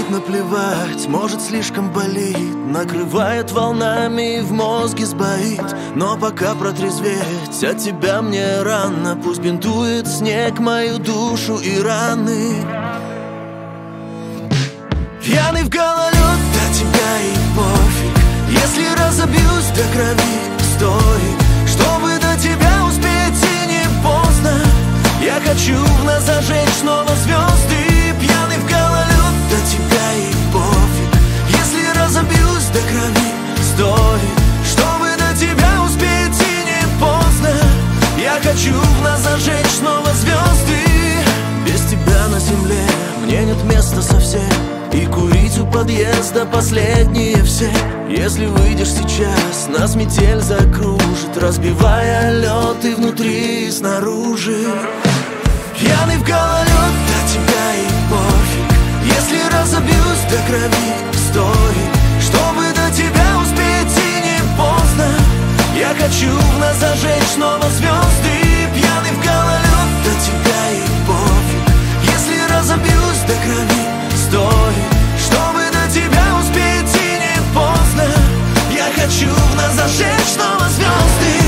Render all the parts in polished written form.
может наплевать, может слишком болит, накрывает волнами и в мозге сбоит. Но пока протрезветь от тебя мне рано, пусть бинтует снег мою душу и раны. Пьяный в гололед, до тебя и пофиг, если разобьюсь до крови, стоит, чтобы до тебя успеть и не поздно. Я хочу в нас зажечь снова звезды. Пьяный в гололед, до тебя и пофиг, если разобьюсь до крови, стоит, чтобы до тебя успеть и не поздно. Я хочу в нас зажечь снова звезды. Без тебя на земле мне нет места совсем, и курить у подъезда последние все. Если выйдешь сейчас, нас метель закружит, разбивая лед и внутри, и снаружи. Пьяный в гололед, до тебя и пофиг, если разобьюсь до крови, стоит, чтобы до тебя успеть и не поздно. Я хочу в нас зажечь снова звезды. Пьяный в гололед, до тебя и пофиг, если разобьюсь до крови, стоит, чтобы до тебя успеть и не поздно. Я хочу в нас зажечь снова звезды.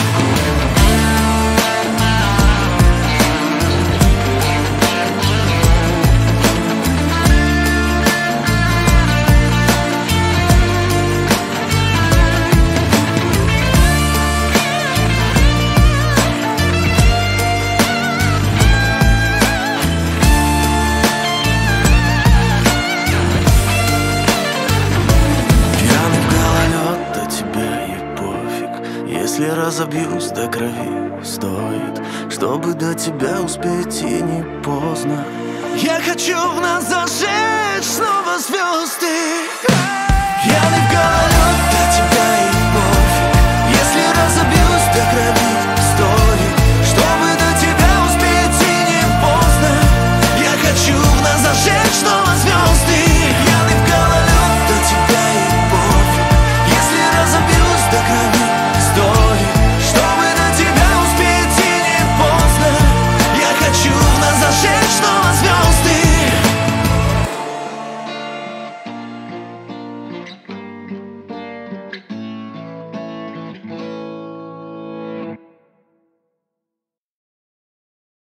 Если разобьюсь до крови, стоит, чтобы до тебя успеть и не поздно. Я хочу в нас зажечь